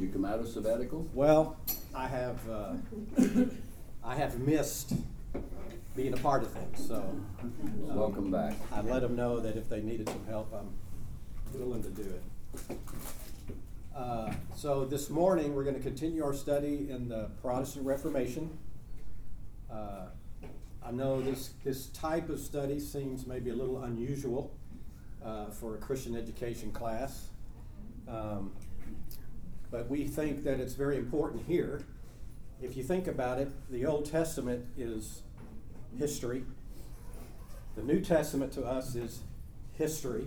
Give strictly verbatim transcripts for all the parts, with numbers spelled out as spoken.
you come out of sabbatical? Well, I have uh, I have missed being a part of things, so um, Welcome back. I let them know that if they needed some help, I'm willing to do it. Uh, so this morning we're going to continue our study in the Protestant Reformation. Uh, I know this this type of study seems maybe a little unusual uh, for a Christian education class. Um, But we think that it's very important here. If you think about it, the Old Testament is history. The New Testament to us is history.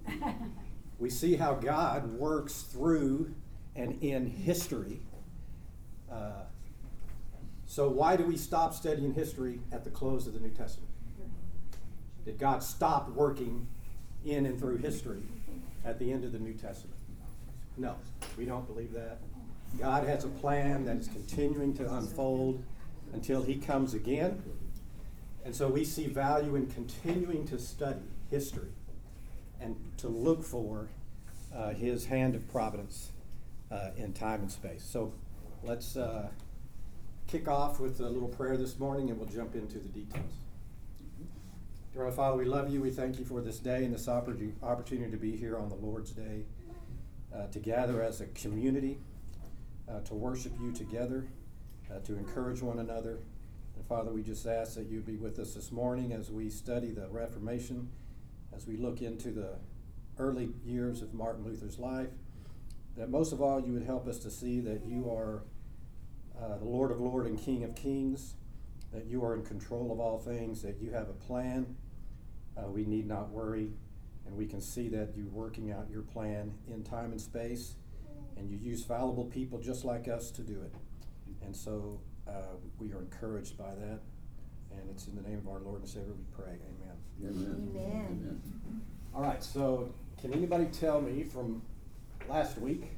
We see how God works through and in history. Uh, so why do we stop studying history at the close of the New Testament? Did God stop working in and through history at the end of the New Testament? No, we don't believe that. God has a plan that is continuing to unfold until he comes again. And so we see value in continuing to study history and to look for uh, his hand of providence uh, in time and space. So let's uh, kick off with a little prayer this morning, and we'll jump into the details. Dear Heavenly Father, we love you. We thank you for this day and this opportunity to be here on the Lord's Day. Uh, to gather as a community, uh, to worship you together, uh, to encourage one another. And Father, we just ask that you be with us this morning as we study the Reformation, as we look into the early years of Martin Luther's life, that most of all you would help us to see that you are uh, the Lord of Lords and King of Kings, that you are in control of all things, that you have a plan. Uh, we need not worry. And we can see that you're working out your plan in time and space, and you use fallible people just like us to do it. And so uh, we are encouraged by that. And it's in the name of our Lord and Savior we pray. Amen. Amen. Amen. Amen. All right, so can anybody tell me from last week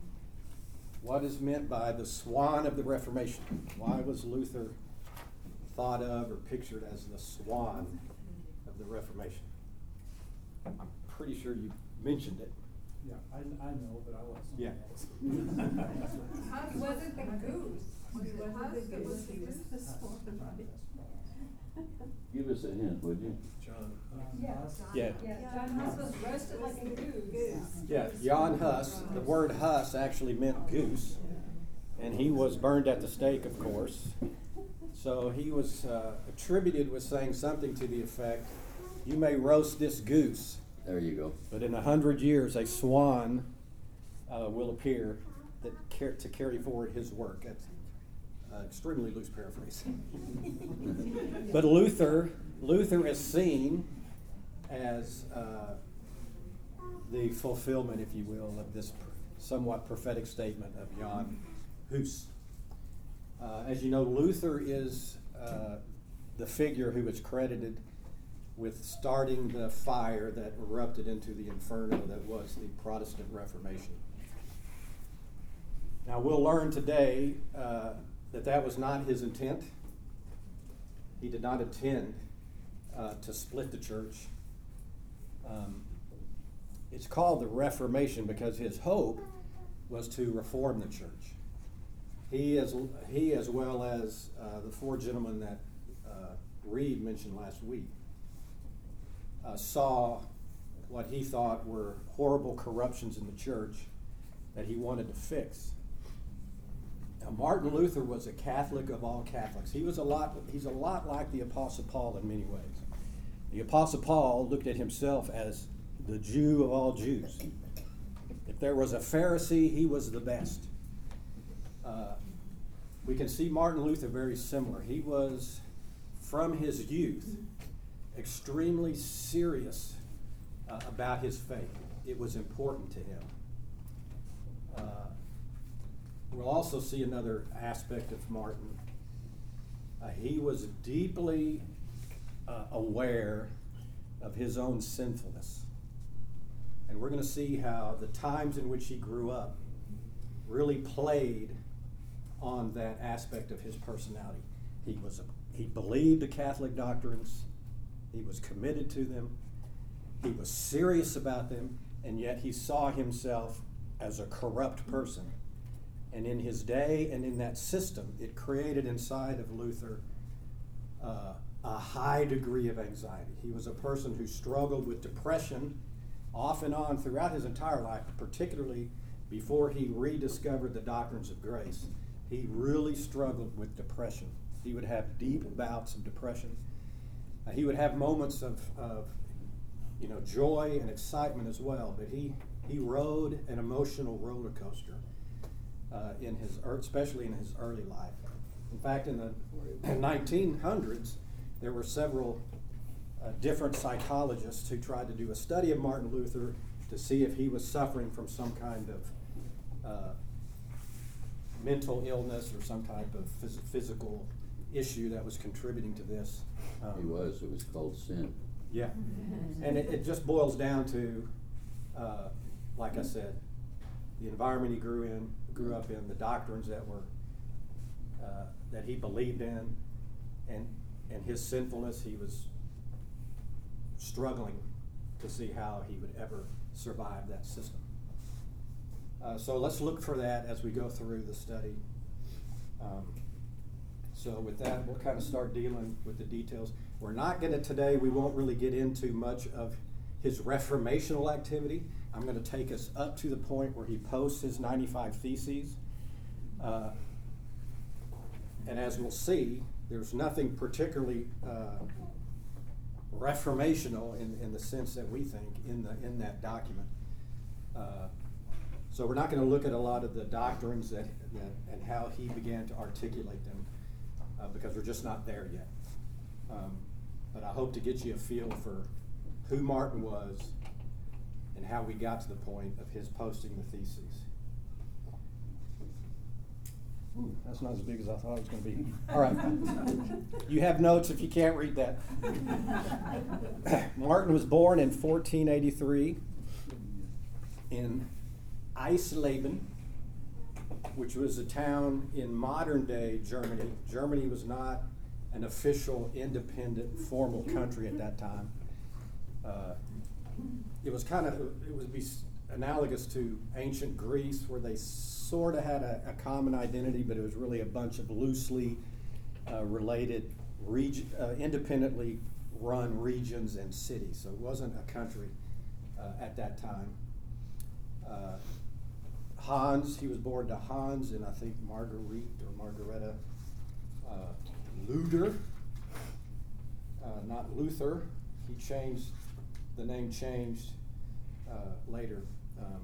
what is meant by the swan of the Reformation? Why was Luther thought of or pictured as the swan of the Reformation? I'm pretty sure you mentioned it. Yeah, I, I know, but I want Yeah. something else. Huss wasn't the goose. Was it Huss that was the goose? Give us a hint, would you? John. Yeah. Yeah. Yeah, John Huss was roasted like a goose. Yeah, Jan Hus. The word Hus actually meant goose, and he was burned at the stake, of course. So he was uh, attributed with saying something to the effect, "You may roast this goose, There you go. but in a hundred years a swan uh, will appear that car- to carry forward his work." That's uh, extremely loose paraphrase. But Luther, Luther is seen as uh, the fulfillment, if you will, of this pr- somewhat prophetic statement of Jan Hus. Uh, as you know, Luther is uh, the figure who is credited with starting the fire that erupted into the inferno that was the Protestant Reformation. Now, we'll learn today uh, that that was not his intent. He did not intend uh, to split the church. Um, it's called the Reformation because his hope was to reform the church. He, as, he as well as uh, the four gentlemen that uh, Reed mentioned last week, Uh, saw what he thought were horrible corruptions in the church that he wanted to fix. Now, Martin Luther was a Catholic of all Catholics. He was a lot. He's a lot like the Apostle Paul in many ways. The Apostle Paul looked at himself as the Jew of all Jews. If there was a Pharisee, he was the best. Uh, we can see Martin Luther very similar. He was, from his youth, extremely serious uh, about his faith. It was important to him. Uh, we'll also see another aspect of Martin. Uh, he was deeply uh, aware of his own sinfulness. And we're going to see how the times in which he grew up really played on that aspect of his personality. He was a, he believed the Catholic doctrines. He was committed to them. He was serious about them, and yet he saw himself as a corrupt person And in his day and in that system, it created inside of Luther uh, a high degree of anxiety. He was a person who struggled with depression off and on throughout his entire life, particularly before he rediscovered the doctrines of grace. He really struggled with depression. He would have deep bouts of depression. Uh, he would have moments of, of, you know, joy and excitement as well, but he, he rode an emotional roller coaster uh, in his, especially in his early life. In fact, in the nineteen hundreds, there were several uh, different psychologists who tried to do a study of Martin Luther to see if he was suffering from some kind of uh, mental illness or some type of phys- physical issue that was contributing to this. Um, He was, it was called sin. Yeah, and it, it just boils down to, uh, like I said, the environment he grew in, grew up in, the doctrines that were uh, that he believed in, and and his sinfulness. He was struggling to see how he would ever survive that system. Uh, so let's look for that as we go through the study. Um, so with that, we'll kind of start dealing with the details. We're not going to today, we won't really get into much of his reformational activity. I'm going to take us up to the point where he posts his ninety-five Theses. Uh, and as we'll see, there's nothing particularly uh, reformational in, in the sense that we think in, the, in that document. Uh, so we're not going to look at a lot of the doctrines that, that and how he began to articulate them uh, because we're just not there yet. Um, but I hope to get you a feel for who Martin was and how we got to the point of his posting the Theses. Ooh, that's not as big as I thought it was going to be. All right. You have notes if you can't read that. Martin was born in fourteen eighty-three in Eisleben, which was a town in modern-day Germany. Germany was not an official, independent, formal country at that time. Uh, it was kind of, it would be analogous to ancient Greece, where they sort of had a, a common identity, but it was really a bunch of loosely uh, related, reg- uh, independently run regions and cities. So it wasn't a country uh, at that time. Uh, Hans, he was born to Hans and I think Marguerite or Margareta uh, Luder, uh, not Luther. He changed, the name changed uh, later. Um,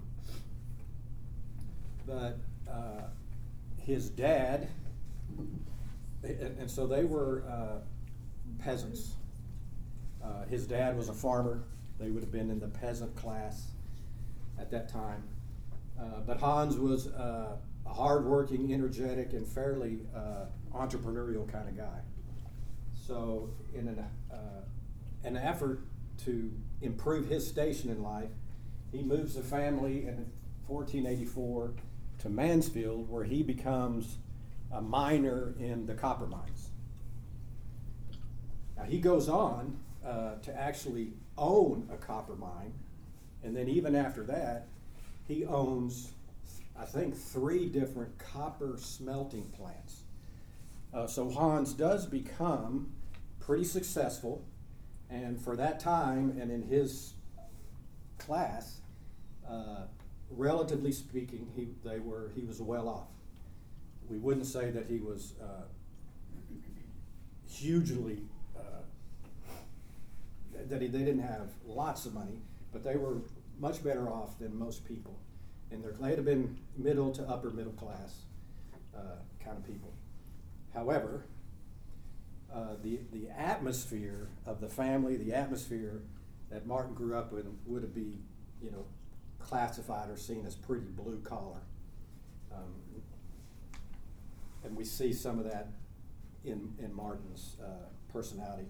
but uh, his dad, and, and so they were uh, peasants. Uh, his dad was a farmer. They would have been in the peasant class at that time. Uh, but Hans was uh, a hardworking, energetic, and fairly uh, entrepreneurial kind of guy. So in an, uh, an effort to improve his station in life, he moves the family in fourteen eighty-four to Mansfield, where he becomes a miner in the copper mines. Now he goes on uh, to actually own a copper mine, and then even after that, he owns, I think, three different copper smelting plants. Uh, so Hans does become pretty successful, and for that time and in his class, uh, relatively speaking, he they were he was well off. We wouldn't say that he was uh, hugely uh, that he, they didn't have lots of money, but they were much better off than most people. And they had been middle to upper middle class uh, kind of people. However, uh, the the atmosphere of the family, the atmosphere that Martin grew up in, would be, you know, classified or seen as pretty blue collar. Um, and we see some of that in, in Martin's uh, personality.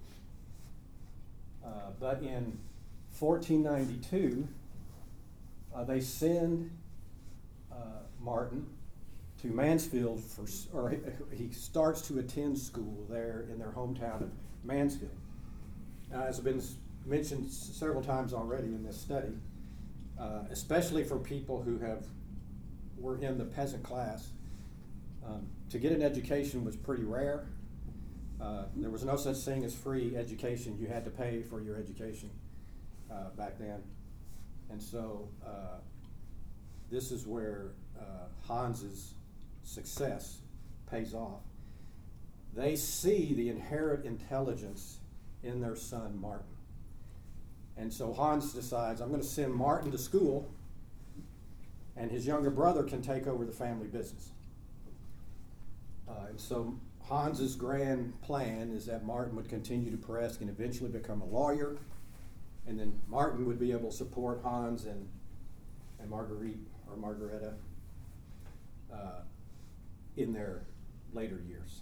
Uh, but in fourteen ninety-two, uh, they send uh, Martin to Mansfield for, or he, he starts to attend school there in their hometown of Mansfield. Now, as has been mentioned several times already in this study, uh, especially for people who have were in the peasant class, um, to get an education was pretty rare. Uh, there was no such thing as free education. You had to pay for your education uh, back then. And so uh, this is where uh, Hans's success pays off. They see the inherent intelligence in their son Martin. And so Hans decides, I'm going to send Martin to school, and his younger brother can take over the family business. Uh, and so Hans's grand plan is that Martin would continue to press and eventually become a lawyer, and then Martin would be able to support Hans and, and Marguerite or Margareta uh, in their later years.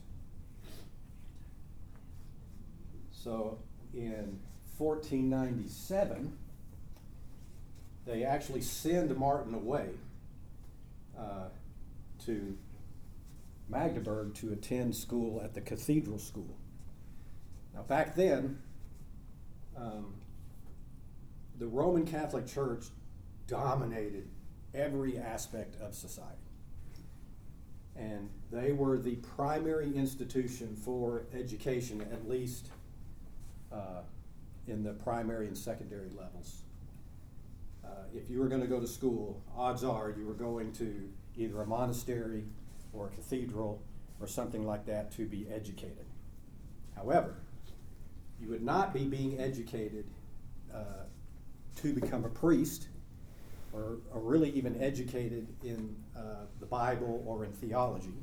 So in fourteen ninety-seven, they actually send Martin away uh, to Magdeburg to attend school at the Cathedral School. Now back then, um, the Roman Catholic Church dominated every aspect of society. And they were the primary institution for education, at least uh, in the primary and secondary levels. Uh, if you were going to go to school, odds are you were going to either a monastery or a cathedral or something like that to be educated. However, you would not be being educated uh, to become a priest or, or really even educated in uh, the Bible or in theology.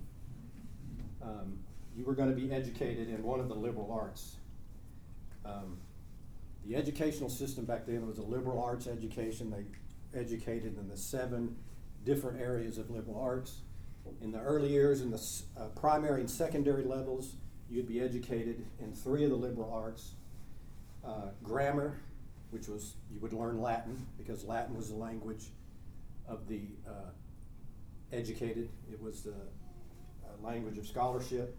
Um, you were going to be educated in one of the liberal arts. Um, the educational system back then was a liberal arts education. They educated in the seven different areas of liberal arts. In the early years, in the uh, primary and secondary levels, you'd be educated in three of the liberal arts. Uh, grammar, which was, you would learn Latin, because Latin was the language of the uh, educated. It was the uh, language of scholarship.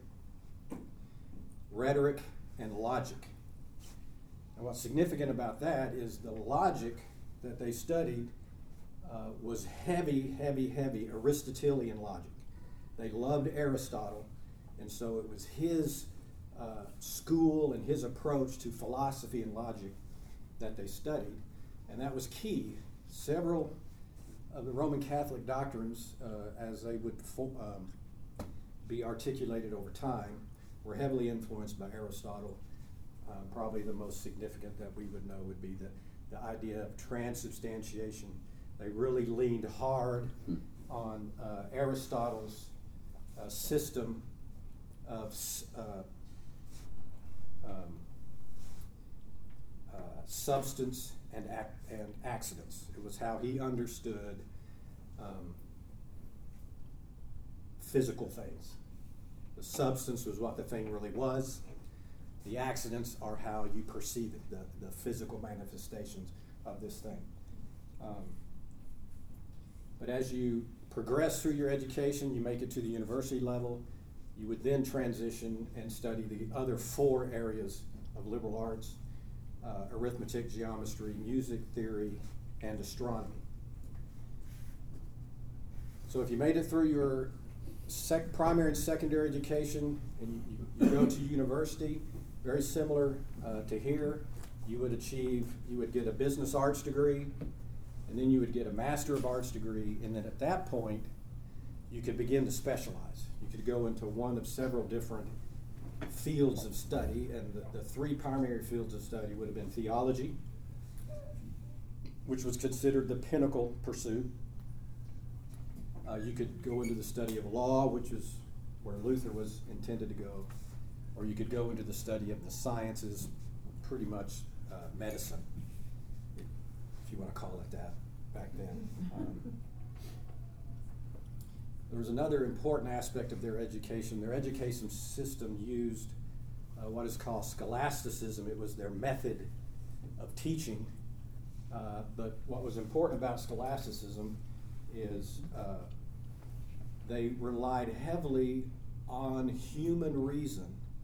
Rhetoric and logic. And what's significant about that is the logic that they studied uh, was heavy, heavy, heavy Aristotelian logic. They loved Aristotle, and so it was his uh, school and his approach to philosophy and logic that they studied, and that was key. Several of the Roman Catholic doctrines, uh, as they would fo- um, be articulated over time, were heavily influenced by Aristotle. Uh, probably the most significant that we would know would be the, the idea of transubstantiation. They really leaned hard Hmm. on uh, Aristotle's uh, system of uh, um, uh, substance and, ac- and accidents. It was how he understood um, physical things. The substance was what the thing really was. The accidents are how you perceive it, the, the physical manifestations of this thing. Um, but as you progress through your education, you make it to the university level, you would then transition and study the other four areas of liberal arts: uh, arithmetic, geometry, music theory, and astronomy. So if you made it through your sec- primary and secondary education and you, you, you go to university, very similar uh, to here, you would achieve, you would get a business arts degree, and then you would get a Master of Arts degree, and then at that point, you could begin to specialize. You could go into one of several different fields of study, and the, the three primary fields of study would have been theology, which was considered the pinnacle pursuit. Uh, you could go into the study of law, which is where Luther was intended to go, or you could go into the study of the sciences, pretty much uh, medicine, if you want to call it that back then. Um, there was another important aspect of their education. Their education system used uh, what is called scholasticism. It was their method of teaching. Uh, but what was important about scholasticism is uh, they relied heavily on human reason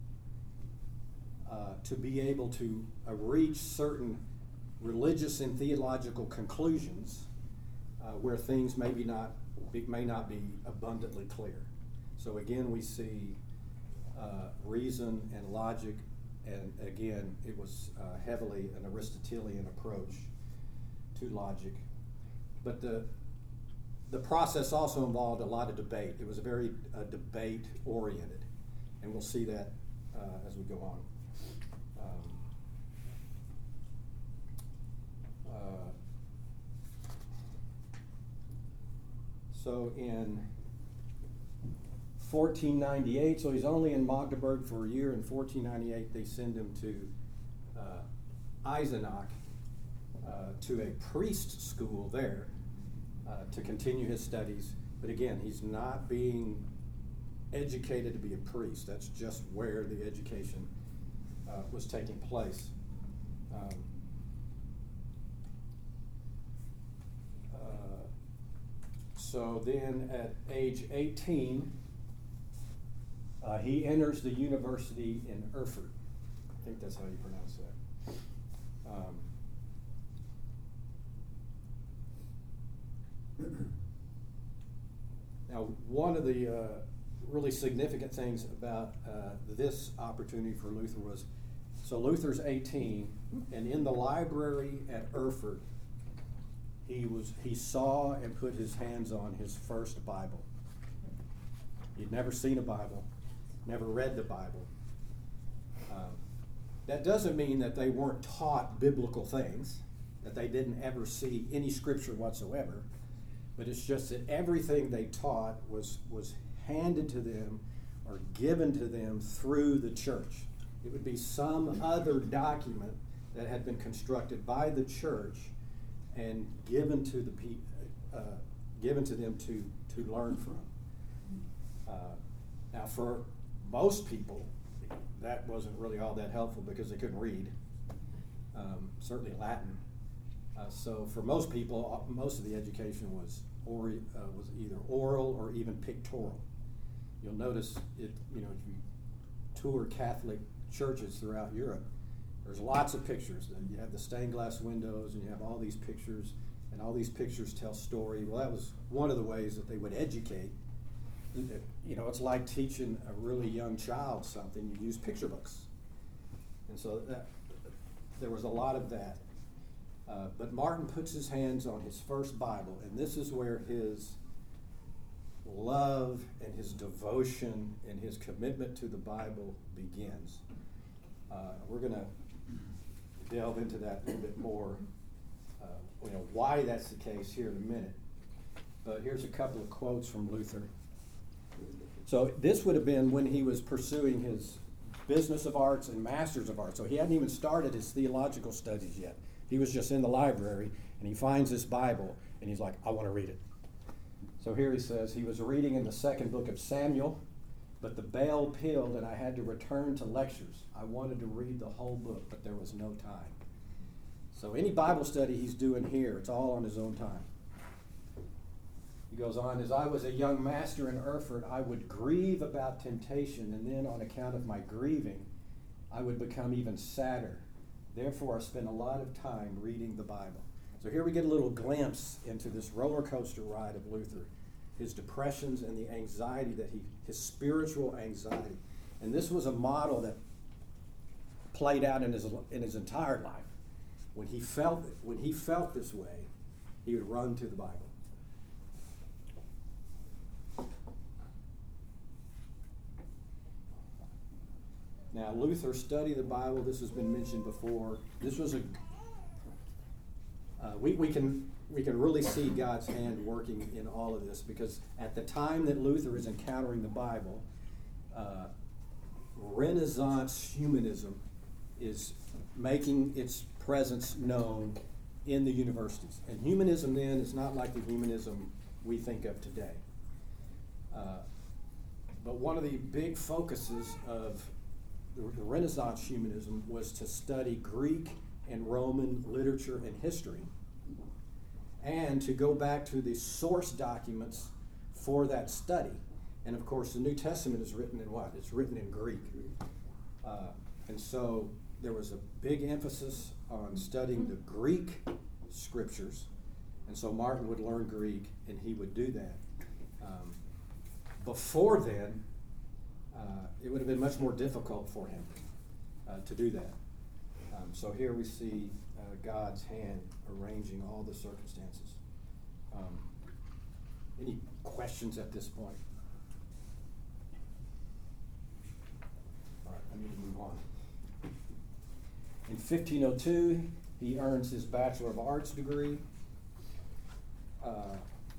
uh, to be able to uh, reach certain religious and theological conclusions uh, where things maybe not be, may not be abundantly clear. So again, we see uh, reason and logic, and again, it was uh, heavily an Aristotelian approach to logic. But the the process also involved a lot of debate. It was very uh, debate oriented, and we'll see that uh, as we go on. Um, uh, so in fourteen ninety-eight, so he's only in Magdeburg for a year. In fourteen ninety-eight, they send him to uh, Eisenach, uh, to a priest school there, uh, to continue his studies. But again, he's not being educated to be a priest. That's just where the education uh, was taking place. Um, uh, so then at age eighteen, Uh, he enters the university in Erfurt. I think that's how you pronounce that. Um, now, one of the uh, really significant things about uh, this opportunity for Luther was, so Luther's eighteen, and in the library at Erfurt, he was he saw and put his hands on his first Bible. He'd never seen a Bible. Never read the Bible. Um, that doesn't mean that they weren't taught biblical things, that they didn't ever see any scripture whatsoever, but it's just that everything they taught was, was handed to them or given to them through the church. It would be some other document that had been constructed by the church and given to the pe- uh, given to them to, to learn from. Uh, now for most people, that wasn't really all that helpful because they couldn't read, um, certainly Latin. Uh, so for most people, most of the education was or, uh, was either oral or even pictorial. You'll notice it, you know, if you tour Catholic churches throughout Europe, there's lots of pictures. You have the stained glass windows and you have all these pictures, and all these pictures tell story. Well, that was one of the ways that they would educate. You know, it's like teaching a really young child something. You use picture books. And so that, there was a lot of that. Uh, but Martin puts his hands on his first Bible, and this is where his love and his devotion and his commitment to the Bible begins. Uh, we're going to delve into that a little bit more, uh, you know, why that's the case here in a minute. But here's a couple of quotes from Luther. So this would have been when he was pursuing his Business of Arts and Masters of Arts. So he hadn't even started his theological studies yet. He was just in the library, and he finds this Bible, and he's like, I want to read it. So here he says, he was reading in the second book of Samuel, but the bell pealed, and I had to return to lectures. I wanted to read the whole book, but there was no time. So any Bible study he's doing here, it's all on his own time. He goes on, as I was a young master in Erfurt, I would grieve about temptation, and then on account of my grieving, I would become even sadder. Therefore, I spent a lot of time reading the Bible. So here we get a little glimpse into this roller coaster ride of Luther, his depressions and the anxiety that he, his spiritual anxiety. And this was a model that played out in his in his entire life. When he felt when he felt this way, he would run to the Bible. Now, Luther studied the Bible. This has been mentioned before. This was a uh, we we can we can really see God's hand working in all of this, because at the time that Luther is encountering the Bible, uh, Renaissance humanism is making its presence known in the universities. And humanism then is not like the humanism we think of today. Uh, but one of the big focuses of the, the Renaissance humanism was to study Greek and Roman literature and history, and to go back to the source documents for that study. And of course, the New Testament is written in what? It's written in Greek. Uh, and so there was a big emphasis on studying the Greek scriptures And so Martin would learn Greek, and he would do that. Um, before then, uh, it would have been much more difficult for him uh, to do that. Um, so here we see uh, God's hand arranging all the circumstances. Um, any questions at this point? All right, I need to move on. In fifteen oh two, he earns his Bachelor of Arts degree. Uh,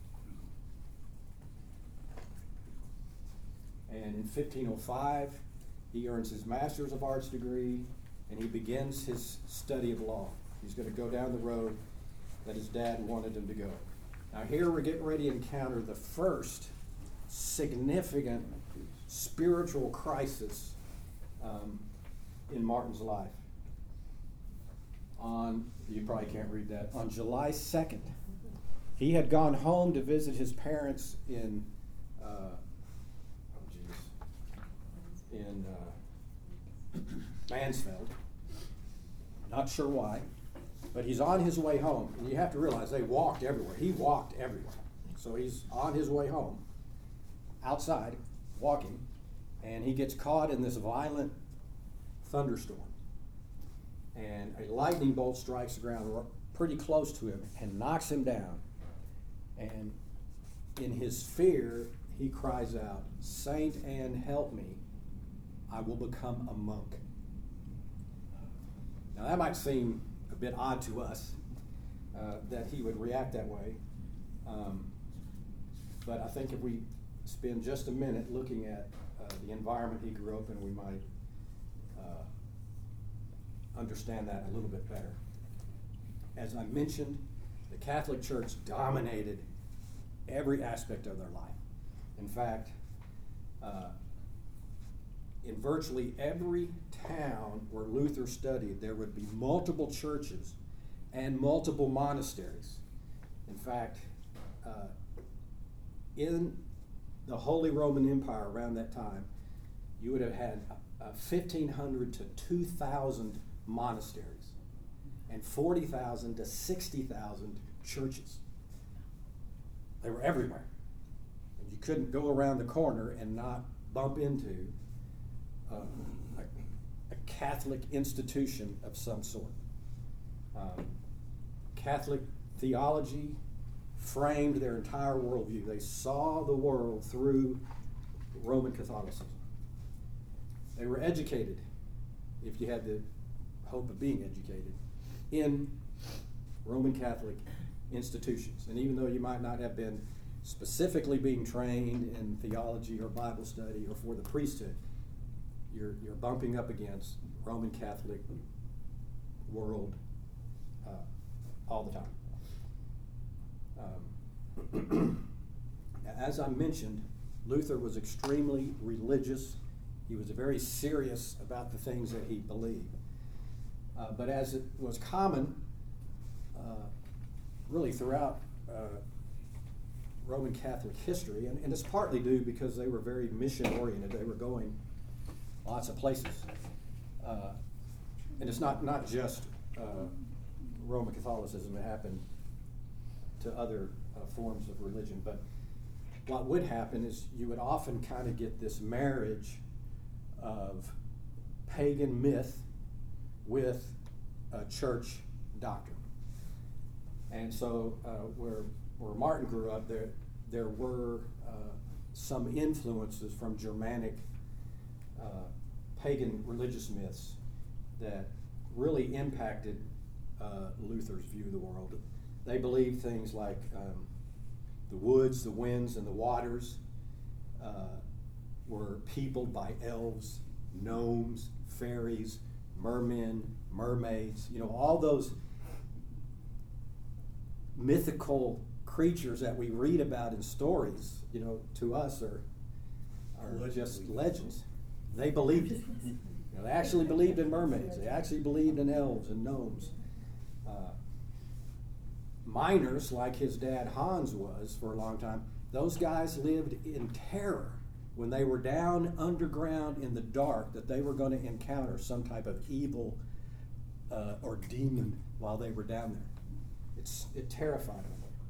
and in fifteen oh five, he earns his Master's of Arts degree, and he begins his study of law. He's going to go down the road that his dad wanted him to go. Now here we're getting ready to encounter the first significant spiritual crisis um, in Martin's life. On, you probably can't read that, on July second, he had gone home to visit his parents in, uh, oh geez, in uh, Mansfield. Not sure why, but he's on his way home. And you have to realize they walked everywhere. He walked everywhere. So he's on his way home, outside, walking, and he gets caught in this violent thunderstorm. And a lightning bolt strikes the ground pretty close to him and knocks him down. And in his fear, he cries out, "Saint Anne, help me. I will become a monk." Now that might seem a bit odd to us, uh, that he would react that way. Um, but I think if we spend just a minute looking at uh, the environment he grew up in, we might uh, understand that a little bit better. As I mentioned, the Catholic Church dominated every aspect of their life. In fact, uh, in virtually every town where Luther studied, there would be multiple churches and multiple monasteries. In fact, uh, in the Holy Roman Empire around that time, you would have had uh, fifteen hundred to two thousand monasteries and forty thousand to sixty thousand churches. They were everywhere. And you couldn't go around the corner and not bump into uh, a, a Catholic institution of some sort. Um, Catholic theology framed their entire worldview. They saw the world through Roman Catholicism. They were educated, if you had the hope of being educated, in Roman Catholic institutions. And even though you might not have been specifically being trained in theology or Bible study or for the priesthood, you're, you're bumping up against Roman Catholic world uh, all the time. Um, as I mentioned, Luther was extremely religious. He was very serious about the things that he believed. Uh, but as it was common, uh, really throughout uh, Roman Catholic history, and, and it's partly due because they were very mission-oriented. They were going lots of places. Uh, and it's not, not just uh, Roman Catholicism. It happened to other uh, forms of religion. But what would happen is you would often kind of get this marriage of pagan myth with uh, church doctrine. And so uh, where, where Martin grew up, there, there were uh, some influences from Germanic uh, pagan religious myths that really impacted uh, Luther's view of the world. They believed things like um, the woods, the winds, and the waters uh, were peopled by elves, gnomes, fairies, mermen, mermaids, you know, all those mythical creatures that we read about in stories, you know, to us are, are just legends. They believed it. You know, they actually believed in mermaids. They actually believed in elves and gnomes. Uh, miners, like his dad Hans was for a long time, those guys lived in terror when they were down underground in the dark that they were going to encounter some type of evil uh, or demon while they were down there. It's, it terrified them.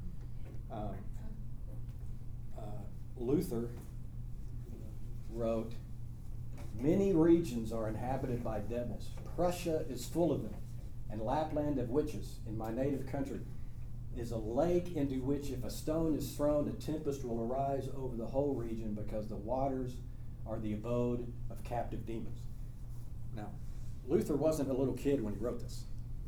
Um, uh, Luther wrote, "Many regions are inhabited by devils. Prussia is full of them, and Lapland of witches. In my native country is a lake into which if a stone is thrown, a tempest will arise over the whole region because the waters are the abode of captive demons." Now, Luther wasn't a little kid when he wrote this.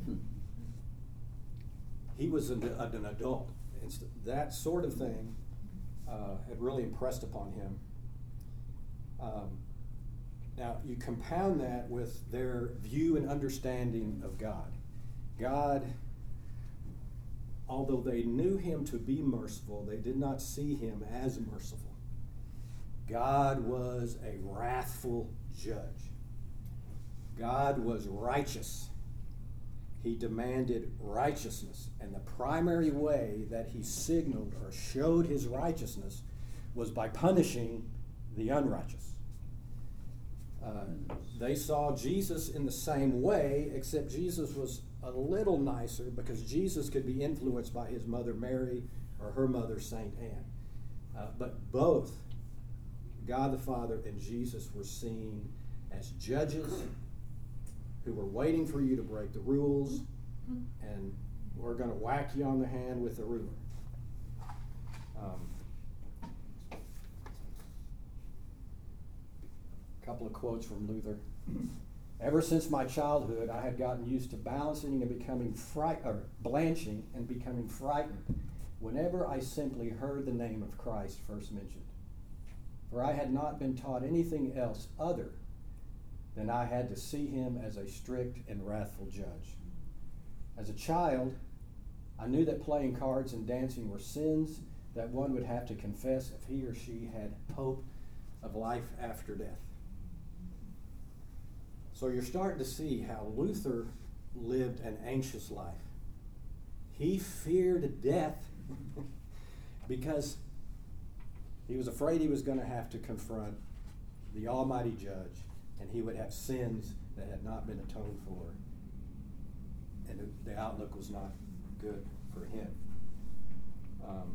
He was an, an adult. It's, that sort of thing uh, had really impressed upon him. Um, now, you compound that with their view and understanding of God. God, although they knew him to be merciful, they did not see him as merciful. God was a wrathful judge. God was righteous. He demanded righteousness. And the primary way that he signaled or showed his righteousness was by punishing the unrighteous. Uh, they saw Jesus in the same way, except Jesus was a little nicer because Jesus could be influenced by his mother Mary or her mother Saint Anne. Uh, but both God the Father and Jesus were seen as judges who were waiting for you to break the rules, and we're going to whack you on the hand with a ruler. Um, a couple of quotes from Luther. "Ever since my childhood, I had gotten used to balancing and becoming fright or blanching and becoming frightened whenever I simply heard the name of Christ first mentioned. For I had not been taught anything else other than I had to see him as a strict and wrathful judge. As a child, I knew that playing cards and dancing were sins that one would have to confess if he or she had hope of life after death." So you're starting to see how Luther lived an anxious life. He feared death because he was afraid he was going to have to confront the Almighty Judge, and he would have sins that had not been atoned for, and the outlook was not good for him. Um,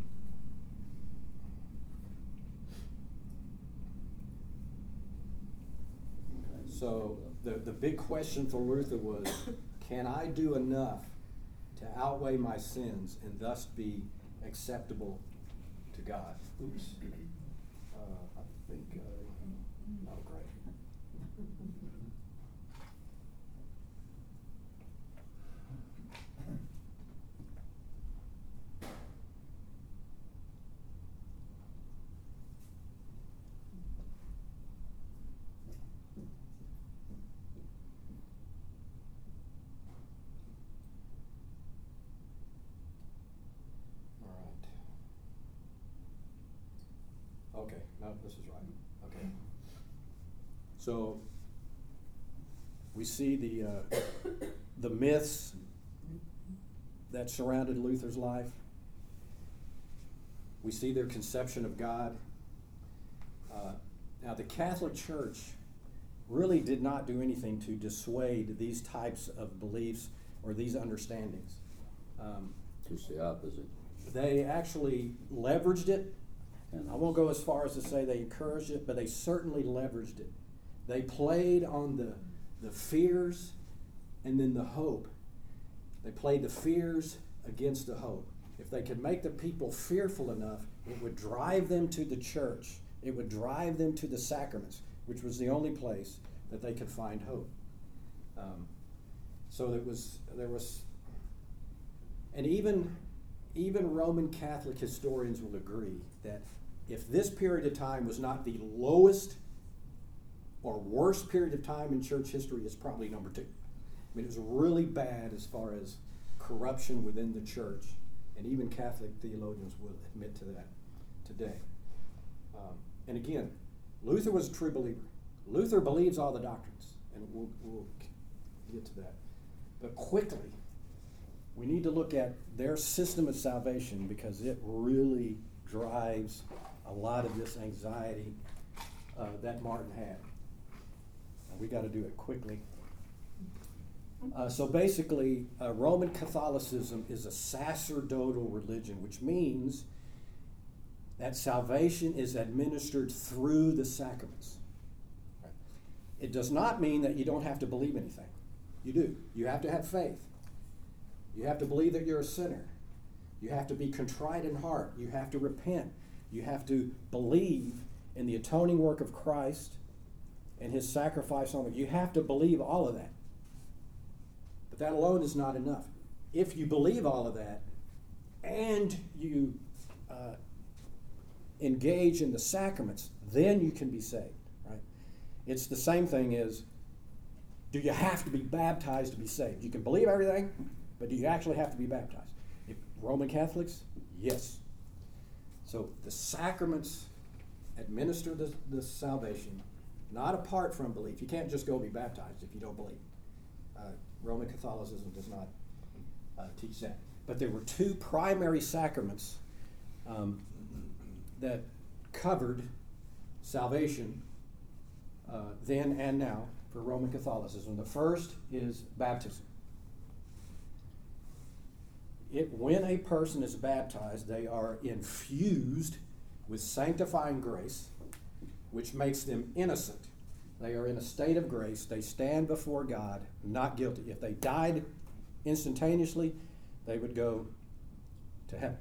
so the, the big question for Luther was, can I do enough to outweigh my sins and thus be acceptable to God? Oops. Uh, I think, uh, oh, great. Okay, no, this is right. Okay. So we see the uh, the myths that surrounded Luther's life. We see their conception of God. Uh, now, the Catholic Church really did not do anything to dissuade these types of beliefs or these understandings. Um, Just the opposite. they actually leveraged it. I won't go as far as to say they encouraged it, but they certainly leveraged it. They played on the, the fears and then the hope. They played the fears against the hope. If they could make the people fearful enough, it would drive them to the church. It would drive them to the sacraments, which was the only place that they could find hope. Um, so it was, there was, and even, even Roman Catholic historians will agree that if this period of time was not the lowest or worst period of time in church history, it's probably number two. I mean, it was really bad as far as corruption within the church, and even Catholic theologians will admit to that today. Um, and again, Luther was a true believer. Luther believes all the doctrines, and we'll, we'll get to that. But quickly, we need to look at their system of salvation because it really drives a lot of this anxiety uh, that Martin had. And we got to do it quickly. Uh, so basically, uh, Roman Catholicism is a sacerdotal religion, which means that salvation is administered through the sacraments. It does not mean that you don't have to believe anything. You do. You have to have faith. You have to believe that you're a sinner. You have to be contrite in heart. You have to repent. You have to believe in the atoning work of Christ and his sacrifice on it. You have to believe all of that. But that alone is not enough. If you believe all of that and you uh, engage in the sacraments, then you can be saved, right? It's the same thing as, do you have to be baptized to be saved? You can believe everything, but do you actually have to be baptized? If Roman Catholics, yes. So the sacraments administer the, the salvation, not apart from belief. You can't just go be baptized if you don't believe. Uh, Roman Catholicism does not uh, teach that. But there were two primary sacraments um, that covered salvation uh, then and now for Roman Catholicism. The first is baptism. It, when a person is baptized, they are infused with sanctifying grace, which makes them innocent. They are in a state of grace. They stand before God not guilty. If they died instantaneously, they would go to heaven.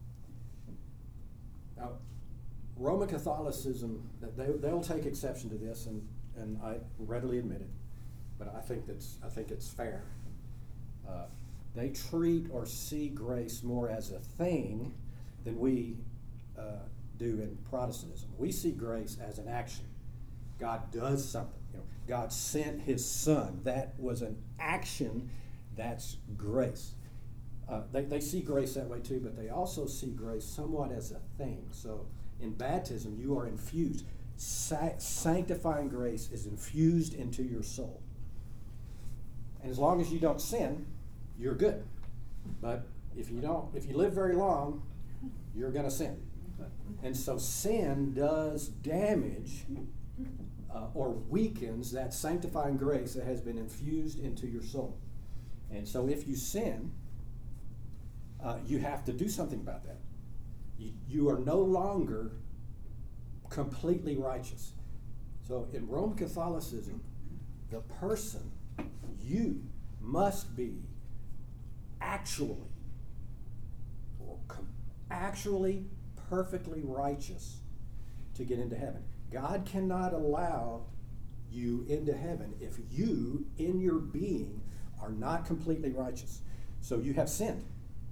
Now, Roman Catholicism, they, they'll take exception to this, and, and I readily admit it, but I think that's I think it's fair. Uh, they treat or see grace more as a thing than we uh, do in Protestantism. We see grace as an action. God does something. You know, God sent his son. That was an action. That's grace. Uh, they, they see grace that way too, but they also see grace somewhat as a thing. So in baptism, you are infused. Sa- sanctifying grace is infused into your soul. And as long as you don't sin, you're good. But if you don't, if you live very long, you're going to sin. And so sin does damage uh, or weakens that sanctifying grace that has been infused into your soul. And so if you sin, uh, you have to do something about that. You, you are no longer completely righteous. So in Roman Catholicism, the person, you must be actually, or com- actually perfectly righteous to get into heaven. God cannot allow you into heaven if you, in your being, are not completely righteous. So you have sinned.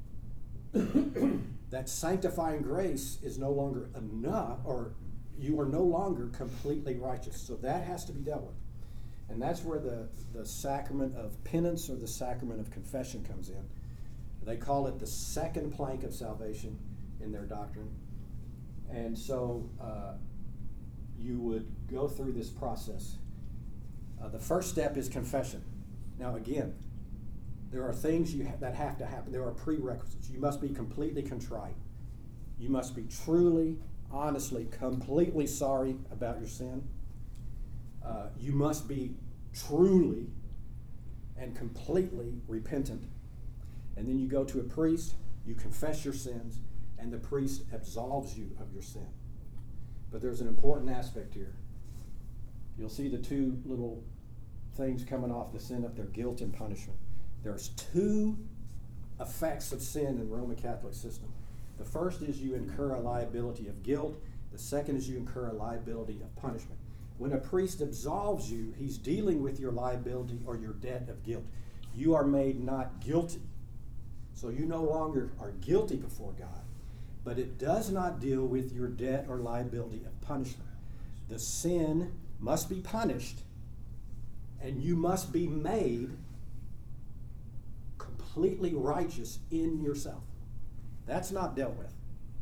That sanctifying grace is no longer enough, or you are no longer completely righteous. So that has to be dealt with. And that's where the, the sacrament of penance or the sacrament of confession comes in. They call it the second plank of salvation in their doctrine. And so uh, you would go through this process. Uh, the first step is confession. Now again, there are things you ha- that have to happen. There are prerequisites. You must be completely contrite. You must be truly, honestly, completely sorry about your sin. Uh, you must be truly and completely repentant. And then you go to a priest, you confess your sins, and the priest absolves you of your sin. But there's an important aspect here. You'll see the two little things coming off the sin up there, guilt and punishment. There's two effects of sin in the Roman Catholic system. The first is you incur a liability of guilt. The second is you incur a liability of punishment. When a priest absolves you, he's dealing with your liability or your debt of guilt. You are made not guilty. So you no longer are guilty before God. But it does not deal with your debt or liability of punishment. The sin must be punished, and you must be made completely righteous in yourself. That's not dealt with.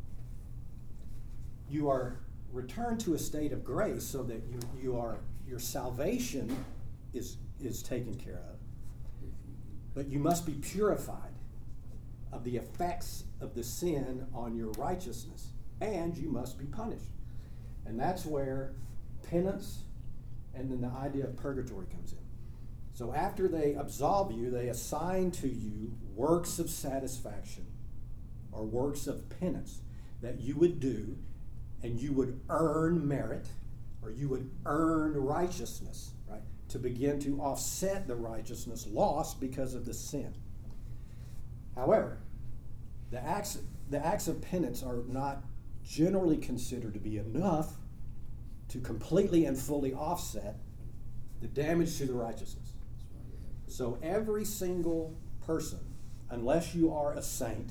You are returned to a state of grace so that you, you are your salvation is, is taken care of. But you must be purified of the effects of the sin on your righteousness, and you must be punished. And that's where penance and then the idea of purgatory comes in. So after they absolve you, they assign to you works of satisfaction or works of penance. that you would do, and you would earn merit, or you would earn righteousness, right? To begin to offset the righteousness lost because of the sin. However, the acts, the acts of penance are not generally considered to be enough to completely and fully offset the damage to the righteousness. So every single person, unless you are a saint,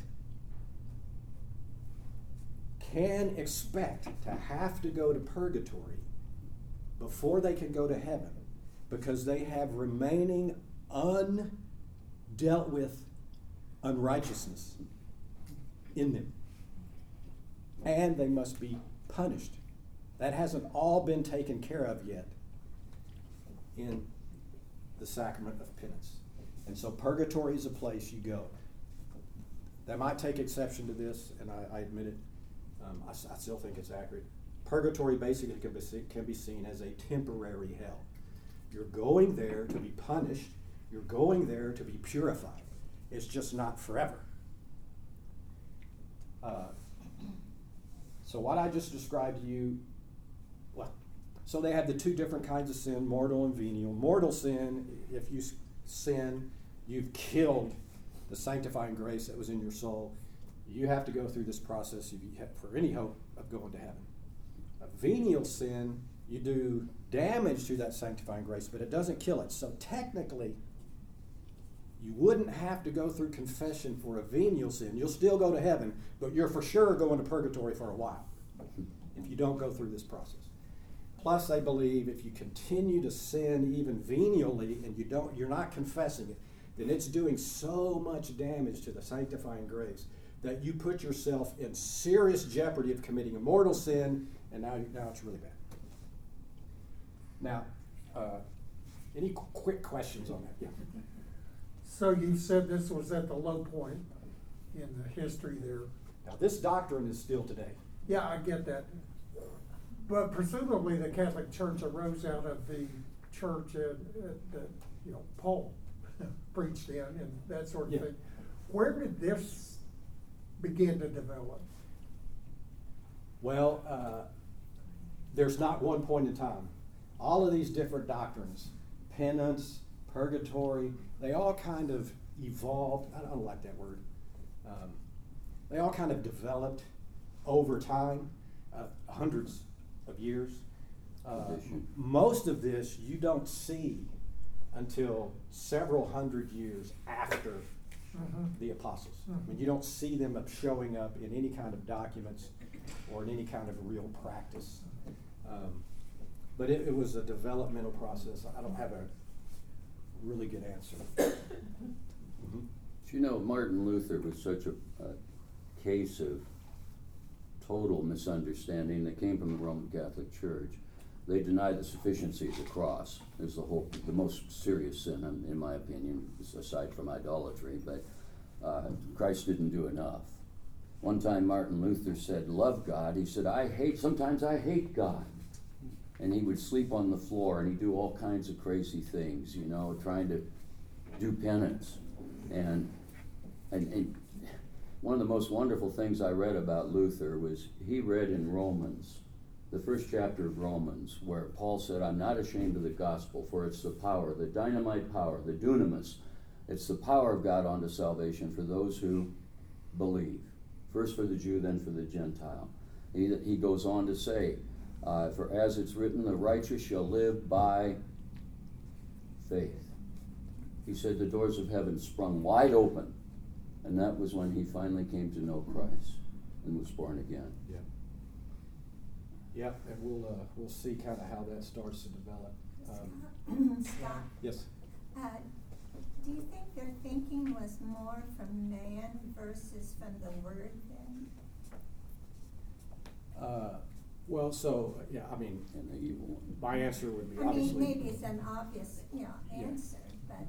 can expect to have to go to purgatory before they can go to heaven, because they have remaining undealt with unrighteousness in them. And they must be punished. That hasn't all been taken care of yet in the sacrament of penance. And so purgatory is a place you go. That might take exception to this, and I, I admit it. Um, I, I still think it's accurate. Purgatory basically can be, can be seen as a temporary hell. You're going there to be punished. You're going there to be purified. It's just not forever. Uh, so what I just described to you, well, so they have the two different kinds of sin, mortal and venial. Mortal sin, if you sin, you've killed the sanctifying grace that was in your soul. You have to go through this process if you have, for any hope of going to heaven. A venial sin, you do damage to that sanctifying grace, but it doesn't kill it. So technically, you wouldn't have to go through confession for a venial sin. You'll still go to heaven, but you're for sure going to purgatory for a while if you don't go through this process. Plus, they believe if you continue to sin even venially and you don't, you're not confessing it, then it's doing so much damage to the sanctifying grace that you put yourself in serious jeopardy of committing a mortal sin, and now, now it's really bad. Now, uh, any qu- quick questions on that? Yeah. So you said this was at the low point in the history there. Now, this doctrine is still today. Yeah, I get that. But presumably the Catholic Church arose out of the church that, that you know, Paul preached in and that sort of Yeah. thing. Where did this begin to develop? Well, uh, there's not one point in time. All of these different doctrines, penance, purgatory, they all kind of evolved. I don't like that word. Um, they all kind of developed over time, uh, hundreds of years. Uh, Tradition. most of this you don't see until several hundred years after Mm-hmm. the apostles. I Mhm. mean, you don't see them up showing up in any kind of documents or in any kind of real practice. Um, but it, it was a developmental process. I don't have a really good answer. Mm-hmm. Do you know Martin Luther was such a, a case of total misunderstanding that came from the Roman Catholic Church? They denied the sufficiency of the cross. Is the whole the most serious sin, in, in my opinion, aside from idolatry. But uh, Christ didn't do enough. One time, Martin Luther said, "Love God." He said, "I hate. Sometimes I hate God." And he would sleep on the floor, and he'd do all kinds of crazy things, you know, trying to do penance. And and, and one of the most wonderful things I read about Luther was he read in Romans, the first chapter of Romans, where Paul said, "I'm not ashamed of the gospel, for it's the power, the dynamite power, the dunamis. It's the power of God unto salvation for those who believe. First for the Jew, then for the Gentile." He, he goes on to say, uh, "For as it's written, the righteous shall live by faith." He said the doors of heaven sprung wide open, and that was when he finally came to know Christ and was born again. Yeah. Yeah, and we'll uh, we'll see kind of how that starts to develop. Um, Scott, yes. uh, do you think their thinking was more from man versus from the Word then? Uh, well, so yeah, I mean, And the evil one. my answer would be I obviously. mean, maybe it's an obvious, you know, Yeah. answer,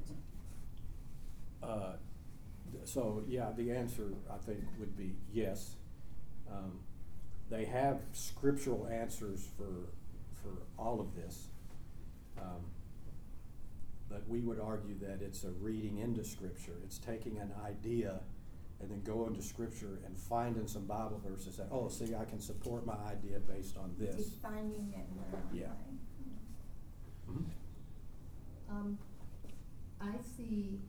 but Uh, so yeah, the answer I think would be yes. Um, they have scriptural answers for for all of this, um, but we would argue that it's a reading into Scripture. It's taking an idea and then go into scripture and finding some Bible verses that, oh, see, I can support my idea based on this. Defining it in their own Yeah. way. Mhm. Um, I see,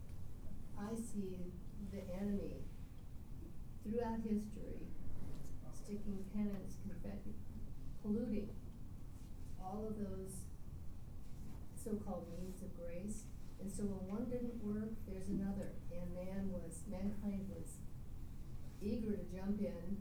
I see the enemy throughout history sticking penance, confetti, polluting all of those so-called means of grace. And so when one didn't work, there's another. And man was, mankind was eager to jump in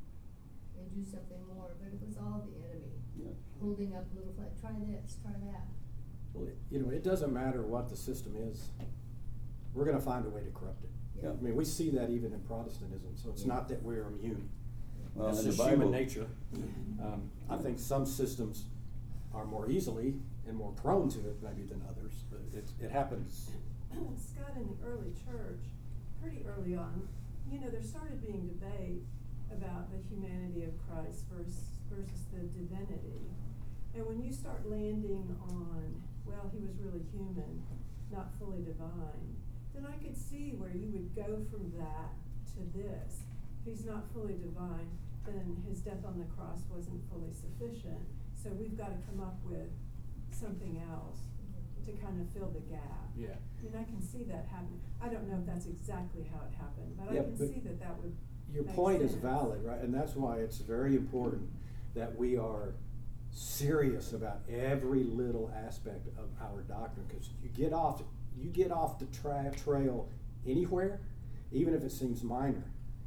and do something more, but it was all the enemy. Yeah. Holding up little flag, try this, try that. Well, it- you know, it doesn't matter what the system is, we're gonna find a way to corrupt it. Yeah. I mean, we see that even in Protestantism, so it's Yeah. not that we're immune. Well, It's in the just human Bible- nature. Um, I think some systems are more easily and more prone to it maybe than others, but it, it happens. Scott, in the early church, pretty early on, you know, there started being debate about the humanity of Christ versus, versus the divinity. And when you start landing on, well, he was really human, not fully divine, then I could see where you would go from that to this. If he's not fully divine, then his death on the cross wasn't fully sufficient. So we've got to come up with something else to kind of fill the gap. Yeah. And I can see that happening. I don't know if that's exactly how it happened, but Yeah, I can but see that that would Your make point is sense. valid, right? And that's why it's very important that we are serious about every little aspect of our doctrine, because you get off, you get off the tra- trail anywhere, even if it seems minor,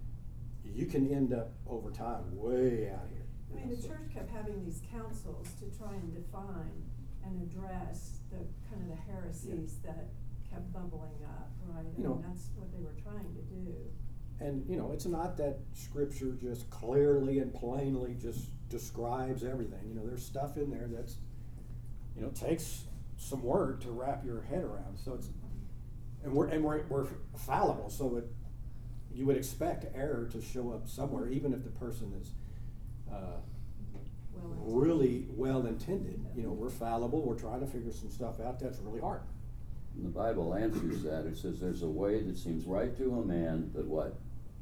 you can end up over time way out here. I mean, the church kept having these councils to try and define and address the kind of the heresies that kept bubbling up, right? I You know- mean, that's what they were trying to do. And, you know, it's not that scripture just clearly and plainly just describes everything. You know, there's stuff in there that's, you know, takes some work to wrap your head around. So it's, and we're, and we're, we're fallible, so it, you would expect error to show up somewhere, even if the person is, uh, Well, really well intended. You know, we're fallible, we're trying to figure some stuff out that's really hard. And the Bible answers that. It says there's a way that seems right to a man, but what?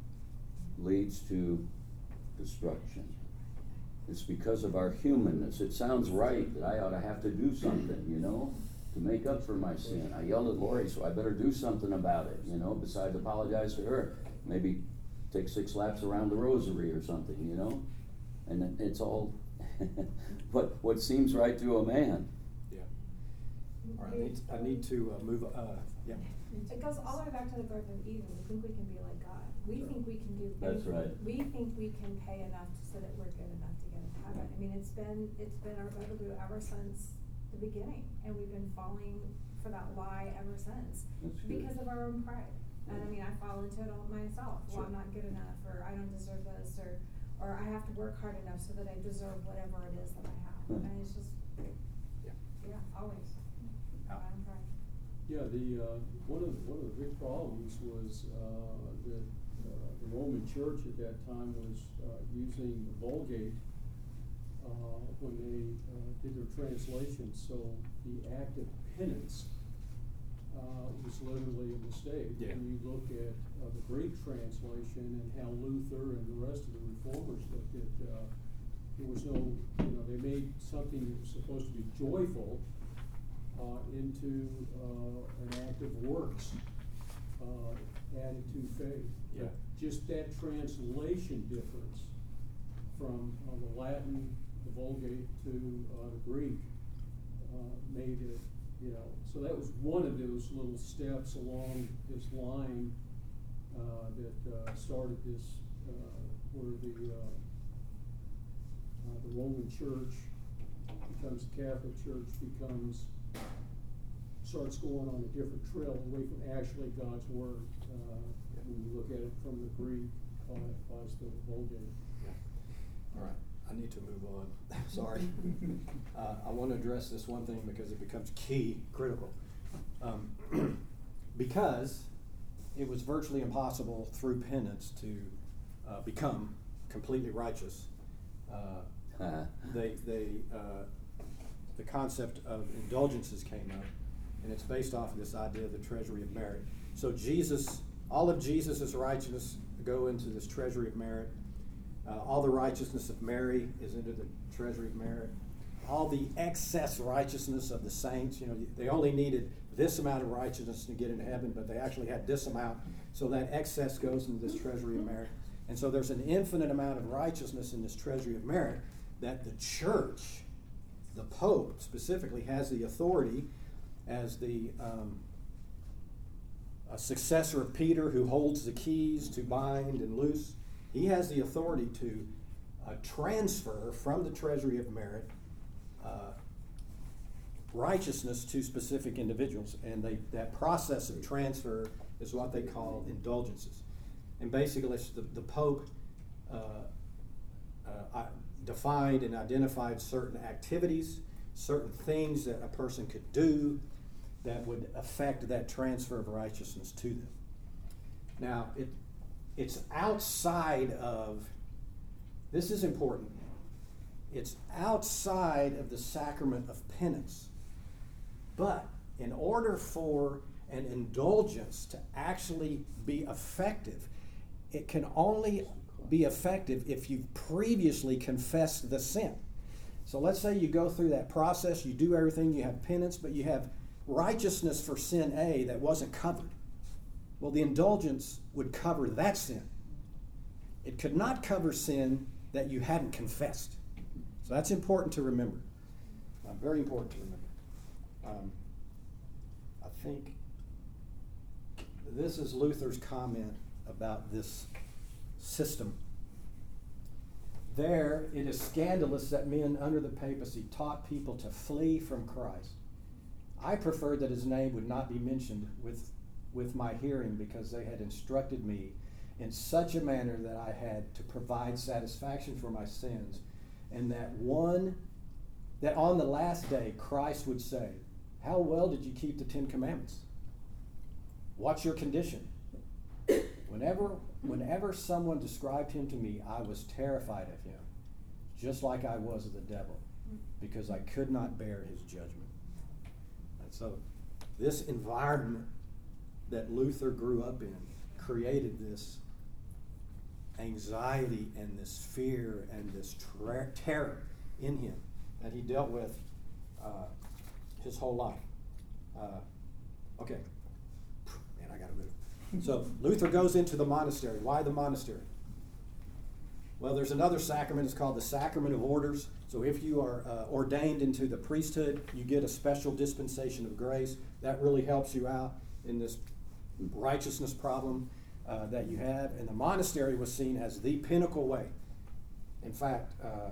Leads to destruction. It's because of our humanness. It sounds right that I ought to have to do something, you know, to make up for my sin. I yelled at Lori, so I better do something about it, you know, besides apologize to her. Maybe take six laps around the rosary or something, you know? And it- it's all what, what seems right to a man. Yeah. All right, I need, I need to uh, move, uh, yeah. It goes all the way back to the Garden of Eden. We think we can be like God. We think we can do. That's right. We think we can pay enough so that we're good enough to get into heaven. I mean, it's been, it's been our bugaboo ever since the beginning, and we've been falling for that lie ever since. That's good. Because of our own pride. And I mean, I fall into it all myself. Sure. Well, I'm not good enough, or I don't deserve this, or, or I have to work hard enough so that I deserve whatever it is that I have. Hmm. And it's just, Yeah. yeah, always. Al? I'm pride. Yeah, the, uh, one of, the- one of the big problems was, uh, that, uh, the Roman Church at that time was, uh, using the Vulgate, uh, when they, uh, did their translation, so the act of penance, uh, was literally a mistake. Yeah. When you look at, uh, the Greek translation and how Luther and the rest of the reformers looked at, uh, there was no, you know, they made something that was supposed to be joyful, uh, into, uh, an act of works, uh, added to faith. Yeah. Just that translation difference from, uh, the Latin, the Vulgate to, uh, the Greek, uh, made it, you know, so that was one of those little steps along this line, uh, that, uh, started this, uh, where the, uh, uh, the Roman Church becomes the Catholic Church, becomes, starts going on a different trail away from actually God's Word. Uh, when you look at it from the Greek, uh, applies to the Vulgate. All right, I need to move on. Sorry. Uh, I want to address this one thing because it becomes key, critical. Um, because it was virtually impossible through penance to uh, become completely righteous. Uh, they, they, uh, the concept of indulgences came up, and it's based off of this idea of the treasury of merit. So Jesus all of Jesus' righteousness go into this treasury of merit. Uh, all the righteousness of Mary is into the treasury of merit. All the excess righteousness of the saints, you know, they only needed this amount of righteousness to get into heaven, but they actually had this amount, so that excess goes into this treasury of merit. And so there's an infinite amount of righteousness in this treasury of merit that the church, the Pope specifically, has the authority as the um, a successor of Peter, who holds the keys to bind and loose. He has the authority to uh, transfer from the treasury of merit uh, righteousness to specific individuals. And they, that process of transfer is what they call indulgences. And basically, it's the, the Pope uh, uh, defined and identified certain activities, certain things that a person could do that would affect that transfer of righteousness to them. Now, it it's outside of, this is important, it's outside of the sacrament of penance. But in order for an indulgence to actually be effective, it can only be effective if you've previously confessed the sin. So let's say you go through that process, you do everything, you have penance, but you have righteousness for sin A that wasn't covered. Well, the indulgence would cover that sin. It could not cover sin that you hadn't confessed. So that's important to remember. Uh, very important to remember. Um, I think this is Luther's comment about this system. There, it is scandalous that men under the papacy taught people to flee from Christ. I preferred that his name would not be mentioned with, with my hearing, because they had instructed me in such a manner that I had to provide satisfaction for my sins, and that one, that on the last day Christ would say, "How well did you keep the Ten Commandments? What's your condition?" Whenever, whenever someone described him to me, I was terrified of him, just like I was of the devil, because I could not bear his judgment. And so this environment that Luther grew up in created this anxiety and this fear and this ter- terror in him that he dealt with uh, his whole life. Uh, okay. Man, I gotta move. So Luther goes into the monastery. Why the monastery? Well, there's another sacrament. It's called the Sacrament of Orders. So if you are uh, ordained into the priesthood, you get a special dispensation of grace. That really helps you out in this righteousness problem uh, that you have. And the monastery was seen as the pinnacle way. In fact, uh,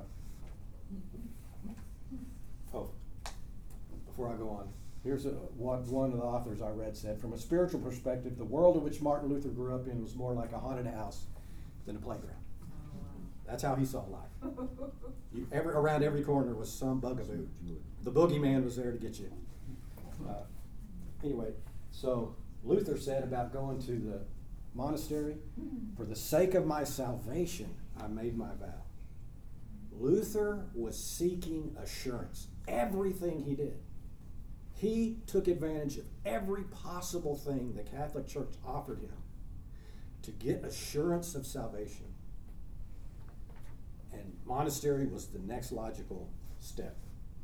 oh, before I go on, here's a, what one of the authors I read said: from a spiritual perspective, the world in which Martin Luther grew up in was more like a haunted house than a playground. That's how he saw life. You, every, around every corner was some bugaboo. The boogeyman was there to get you. Uh, anyway, so Luther said about going to the monastery, "For the sake of my salvation, I made my vow." Luther was seeking assurance. Everything he did, he took advantage of every possible thing the Catholic Church offered him to get assurance of salvation. And monastery was the next logical step.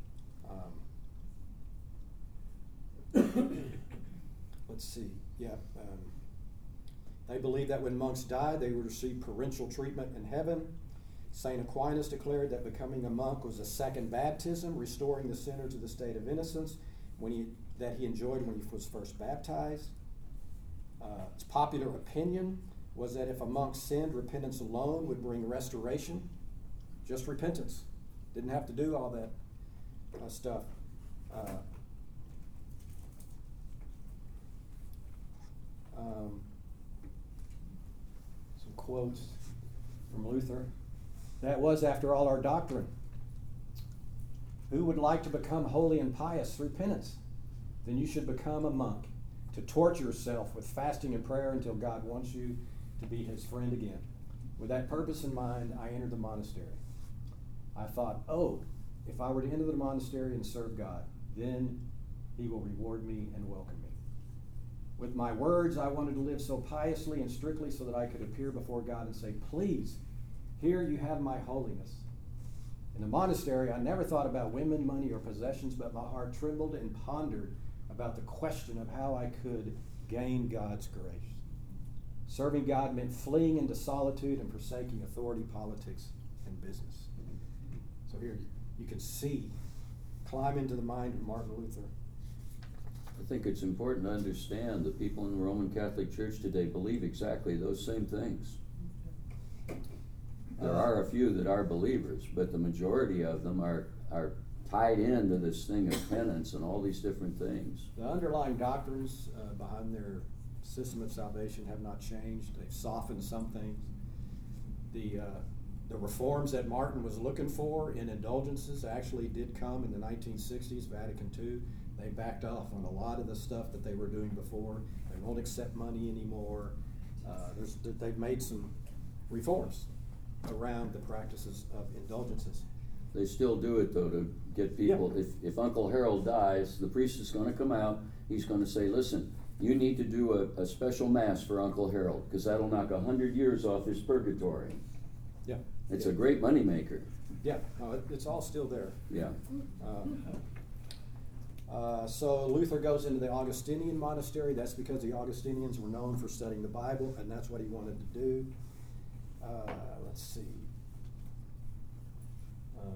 Um, let's see. Yeah. Um, they believed that when monks died, they would receive parental treatment in heaven. Saint Aquinas declared that becoming a monk was a second baptism, restoring the sinner to the state of innocence when he, that he enjoyed when he was first baptized. Uh, its popular opinion was that if a monk sinned, repentance alone would bring restoration. Just repentance. Didn't have to do all that uh, stuff. Uh, um, some quotes from Luther. That was, after all, our doctrine. Who would like to become holy and pious through penance? Then you should become a monk, to torture yourself with fasting and prayer until God wants you to be his friend again. With that purpose in mind, I entered the monastery. I thought, oh, if I were to enter the monastery and serve God, then he will reward me and welcome me. With my words, I wanted to live so piously and strictly so that I could appear before God and say, please, here you have my holiness. In the monastery, I never thought about women, money, or possessions, but my heart trembled and pondered about the question of how I could gain God's grace. Serving God meant fleeing into solitude and forsaking authority, politics, and business. So here you can see, climb into the mind of Martin Luther. I think it's important to understand that people in the Roman Catholic Church today believe exactly those same things. There are a few that are believers, but the majority of them are, are tied into this thing of penance and all these different things. The underlying doctrines uh, behind their system of salvation have not changed. They've softened some things. The, uh, the reforms that Martin was looking for in indulgences actually did come in the nineteen sixties, Vatican Two. They backed off on a lot of the stuff that they were doing before. They won't accept money anymore. Uh, there's, they've made some reforms around the practices of indulgences. They still do it though to get people, Yeah. if, if Uncle Harold dies, the priest is gonna come out, he's gonna say, listen, you need to do a, a special mass for Uncle Harold, because that'll knock a hundred years off his purgatory. Yeah. It's yeah. a great moneymaker. Yeah, no, it, it's all still there. Yeah. Um, uh, so Luther goes into the Augustinian monastery. That's because the Augustinians were known for studying the Bible, and that's what he wanted to do. Uh, let's see. Um,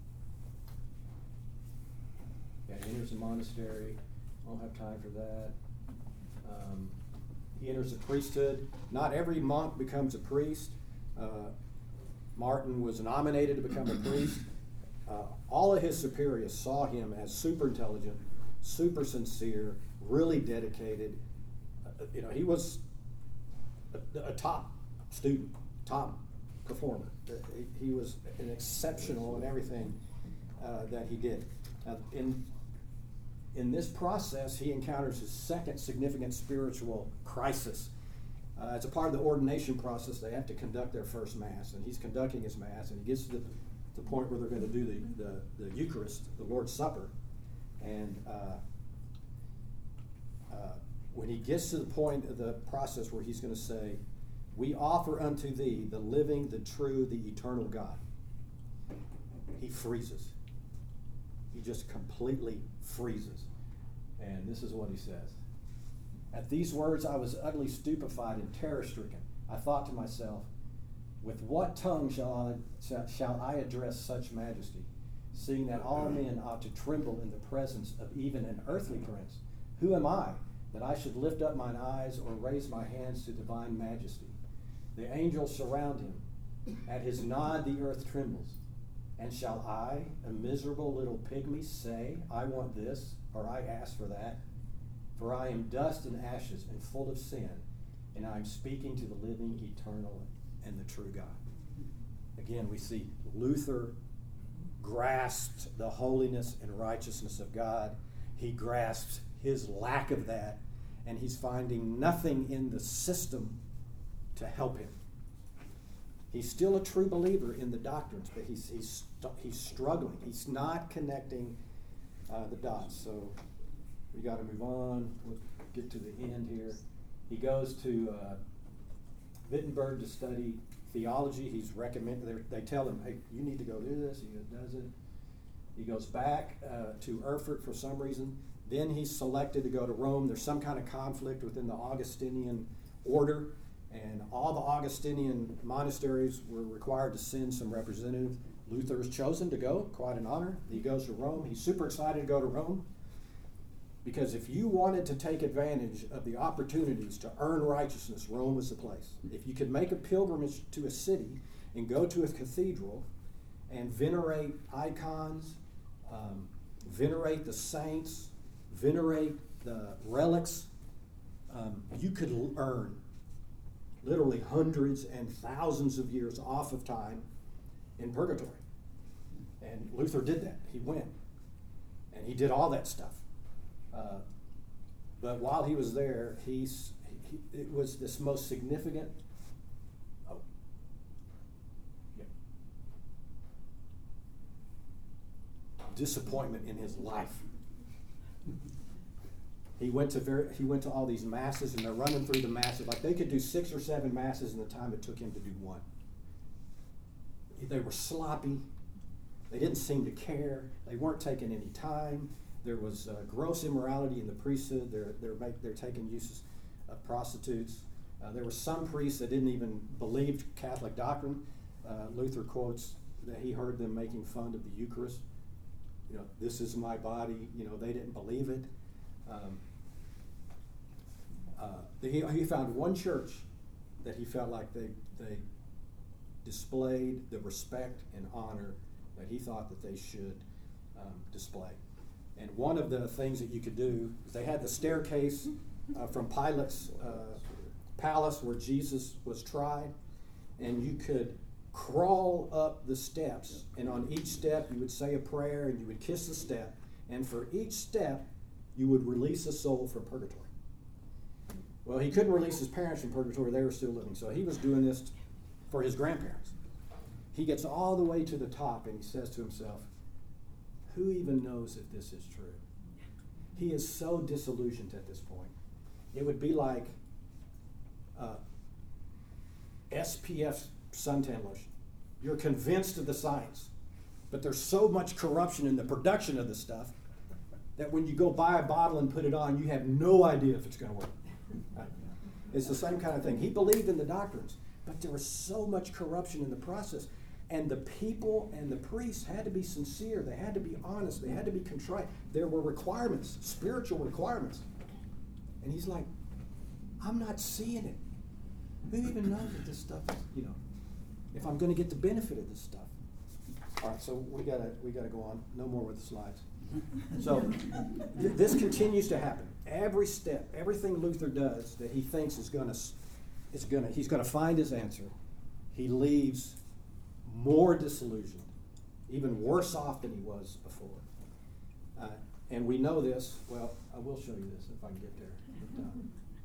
yeah, he enters the monastery. I don't have time for that. Um, he enters the priesthood. Not every monk becomes a priest. Uh, Martin was nominated to become a priest. Uh, all of his superiors saw him as super intelligent, super sincere, really dedicated. Uh, you know, he was a, a top student, top performer. Uh, he, he was an exceptional in everything uh, that he did. Uh, in in this process, he encounters his second significant spiritual crisis. Uh, as a part of the ordination process, they have to conduct their first Mass, and he's conducting his Mass, and he gets to the, the point where they're going to do the, the, the Eucharist, the Lord's Supper. And uh, uh, when he gets to the point of the process where he's going to say, we offer unto thee the living, the true, the eternal God, he freezes. He just completely freezes. And this is what he says. At these words, I was utterly stupefied and terror-stricken. I thought to myself, with what tongue shall I, shall I address such majesty, seeing that all men ought to tremble in the presence of even an earthly prince? Who am I, that I should lift up mine eyes or raise my hands to divine majesty? The angels surround him. At his nod the earth trembles. And shall I, a miserable little pygmy, say, I want this, or I ask for that? For I am dust and ashes and full of sin, and I am speaking to the living, eternal, and the true God. Again, we see Luther grasped the holiness and righteousness of God. He grasps his lack of that, and he's finding nothing in the system to help him. He's still a true believer in the doctrines, but he's he's he's struggling. He's not connecting uh, the dots. So we got to move on. We'll get to the end here. He goes to uh, Wittenberg to study theology. He's recommended. They tell him, "Hey, you need to go do this." He does it. He goes back uh, to Erfurt for some reason. Then he's selected to go to Rome. There's some kind of conflict within the Augustinian order. And all the Augustinian monasteries were required to send some representatives. Luther is chosen to go, quite an honor. He goes to Rome. He's super excited to go to Rome because if you wanted to take advantage of the opportunities to earn righteousness, Rome was the place. If you could make a pilgrimage to a city and go to a cathedral and venerate icons, um, venerate the saints, venerate the relics, um, you could l- earn literally hundreds and thousands of years off of time in purgatory. And Luther did that. He went. And he did all that stuff. Uh, but while he was there, he's, he, it was this most significant oh, yeah, disappointment in his life. he went to very, he went to all these masses, and they're running through the masses. Like they could do six or seven masses in the time it took him to do one. They were sloppy. They didn't seem to care. They weren't taking any time. There was uh, gross immorality in the priesthood. They're, they're, make, they're taking uses of prostitutes. Uh, there were some priests that didn't even believe Catholic doctrine. Uh, Luther quotes that he heard them making fun of the Eucharist. You know, this is my body. You know, they didn't believe it. Um, uh, he, he found one church that he felt like they, they displayed the respect and honor that he thought that they should um, display. And one of the things that you could do is they had the staircase uh, from Pilate's uh, palace where Jesus was tried, and you could crawl up the steps, and on each step you would say a prayer and you would kiss the step, and for each step you would release a soul from purgatory. Well, he couldn't release his parents from purgatory, they were still living, so he was doing this for his grandparents. He gets all the way to the top and he says to himself, who even knows if this is true? He is so disillusioned at this point. It would be like uh, S P F suntan lotion. You're convinced of the science, but there's so much corruption in the production of the stuff that when you go buy a bottle and put it on, you have no idea if it's going to work. Right? It's the same kind of thing. He believed in the doctrines, but there was so much corruption in the process. And the people and the priests had to be sincere. They had to be honest. They had to be contrite. There were requirements, spiritual requirements. And he's like, I'm not seeing it. Who even knows that this stuff is, you know, if I'm going to get the benefit of this stuff? All right, so we gotta we gotta go on. No more with the slides. So th- this continues to happen. Every step, everything Luther does that he thinks is gonna is gonna he's gonna find his answer, he leaves more disillusioned, even worse off than he was before. Uh, and we know this. Well, I will show you this if I can get there. But, uh,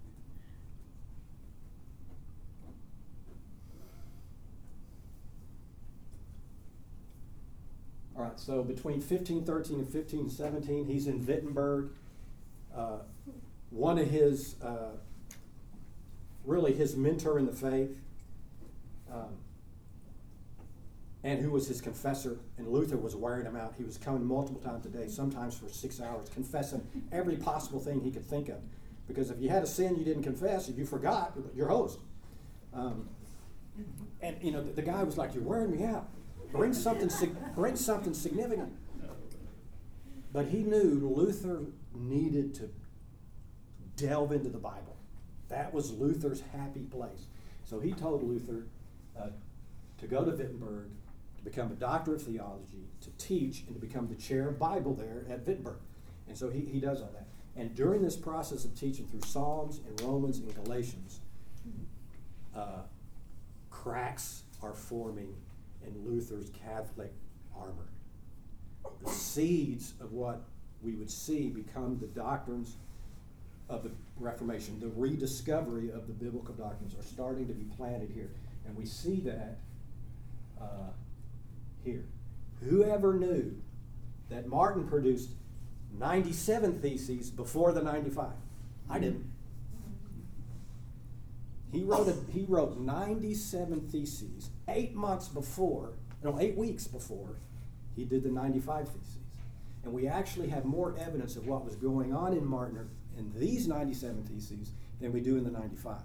all right, so between fifteen thirteen and fifteen seventeen, he's in Wittenberg. Uh, one of his, uh, really his mentor in the faith, um, and who was his confessor, and Luther was wearing him out. He was coming multiple times a day, sometimes for six hours, confessing every possible thing he could think of. Because if you had a sin you didn't confess, if you forgot, you're hosed. Um, and you know, the, the guy was like, "You're wearing me out. Bring something, bring something significant." But he knew Luther needed to delve into the Bible. That was Luther's happy place. So he told Luther uh, to go to Wittenberg, to become a doctor of theology, to teach, and to become the chair of Bible there at Wittenberg. And so he, he does all that. And during this process of teaching through Psalms and Romans and Galatians, uh, cracks are forming in Luther's Catholic armor. The seeds of what we would see become the doctrines of the Reformation. The rediscovery of the biblical doctrines are starting to be planted here. And we see that uh, here. Whoever knew that Martin produced ninety-seven theses before the ninety-five? I didn't. He wrote a, he wrote ninety-seven theses eight months before, no, eight weeks before he did the ninety-five theses. And we actually have more evidence of what was going on in Martin in these ninety-seven theses than we do in the ninety-five.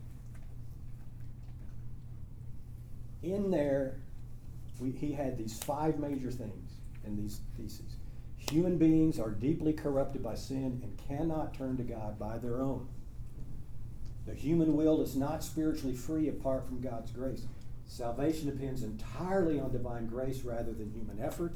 In there, we, he had these five major things in these theses. Human beings are deeply corrupted by sin and cannot turn to God by their own. The human will is not spiritually free apart from God's grace. Salvation depends entirely on divine grace rather than human effort.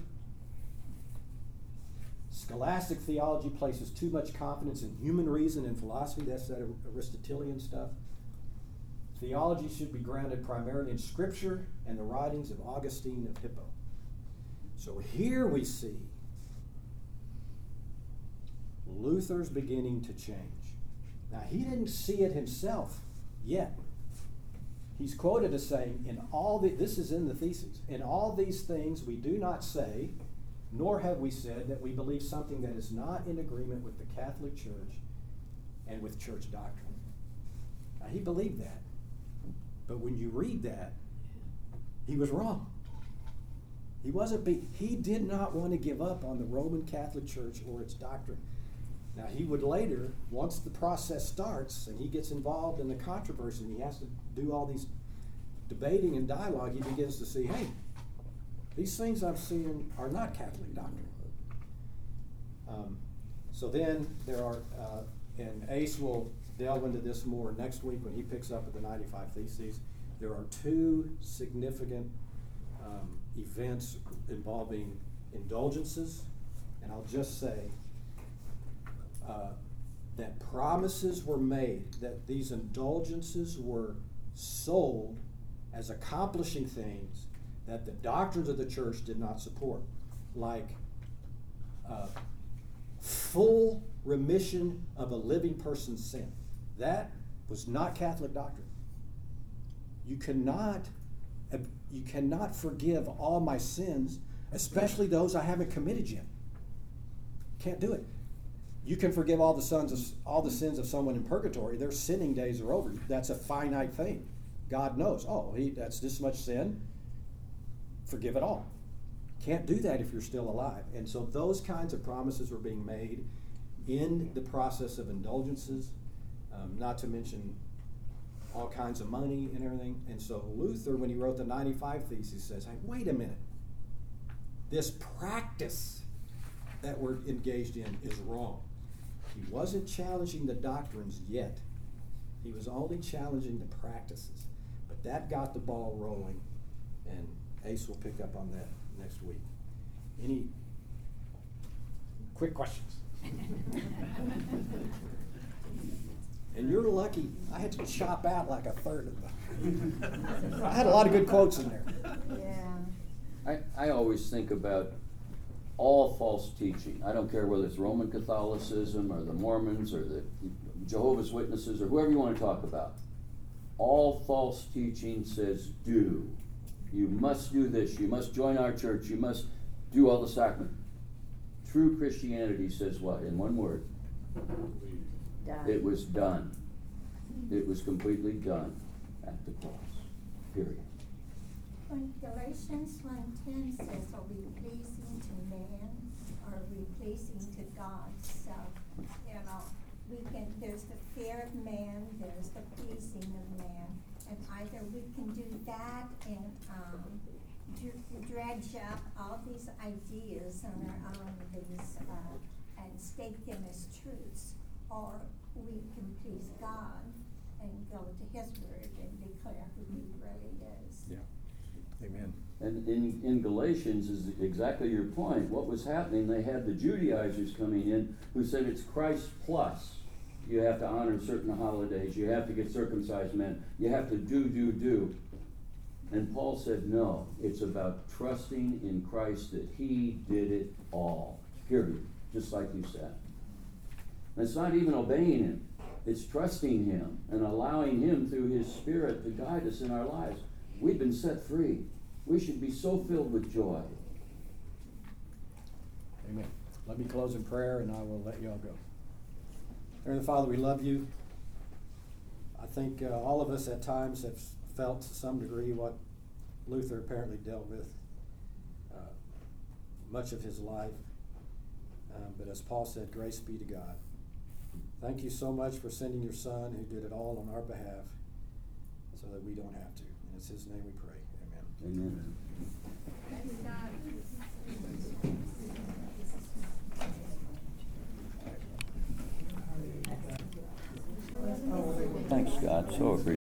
Scholastic theology places too much confidence in human reason and philosophy. That's that Aristotelian stuff. Theology should be grounded primarily in Scripture and the writings of Augustine of Hippo. So here we see Luther's beginning to change. Now, he didn't see it himself yet. He's quoted as saying, in all the, this is in the theses, in all these things we do not say, nor have we said that we believe something that is not in agreement with the Catholic Church and with church doctrine. Now, he believed that. But when you read that, he was wrong. He wasn't be, he did not want to give up on the Roman Catholic Church or its doctrine. Now, he would later, once the process starts and he gets involved in the controversy and he has to do all these debating and dialogue, he begins to see, hey, these things I'm seeing are not Catholic doctrine. Um, so then there are, uh, and Ace will delve into this more next week when he picks up at the ninety-five Theses. There are two significant um, events involving indulgences, and I'll just say uh, that promises were made that these indulgences were sold as accomplishing things that the doctrines of the church did not support, like uh, full remission of a living person's sin. That was not Catholic doctrine. You cannot, you cannot forgive all my sins, especially those I haven't committed yet. Can't do it. You can forgive all the sons of all the sins of someone in purgatory. Their sinning days are over. That's a finite thing. God knows. Oh, he, that's this much sin. Forgive it all. Can't do that if you're still alive. And so those kinds of promises were being made in the process of indulgences, um, not to mention all kinds of money and everything. And so Luther, when he wrote the ninety-five Theses, says, hey, wait a minute. This practice that we're engaged in is wrong. He wasn't challenging the doctrines yet. He was only challenging the practices. But that got the ball rolling, and Ace will pick up on that next week. Any quick questions? And you're lucky. I had to chop out like a third of them. I had a lot of good quotes in there. Yeah. I, I always think about all false teaching. I don't care whether it's Roman Catholicism or the Mormons or the Jehovah's Witnesses or whoever you want to talk about. All false teaching says do. You must do this. You must join our church. You must do all the sacraments. True Christianity says what? In one word. Done. It was done. It was completely done at the cross. Period. When Galatians one ten says, are we pleasing to man or are we pleasing to God? So, you know, we can, there's the fear of man, there's the pleasing of man. And either we can do that and um, dr- dredge up all these ideas on our own, these, uh, and state them as truths, or we can please God and go to His Word and declare who He really is. Yeah. Amen. And in, in Galatians is exactly your point. What was happening, they had the Judaizers coming in who said it's Christ plus. You have to honor certain holidays. You have to get circumcised men. You have to do, do, do. And Paul said, no, it's about trusting in Christ that He did it all. Period. Just like you said. And it's not even obeying Him. It's trusting Him and allowing Him through His Spirit to guide us in our lives. We've been set free. We should be so filled with joy. Amen. Let me close in prayer and I will let you all go. Heavenly Father, we love you. I think uh, all of us at times have felt to some degree what Luther apparently dealt with uh, much of his life. Um, but as Paul said, grace be to God. Thank you so much for sending your Son who did it all on our behalf so that we don't have to. And it's His name we pray. Amen. Amen. Thanks, God. So appreciate it.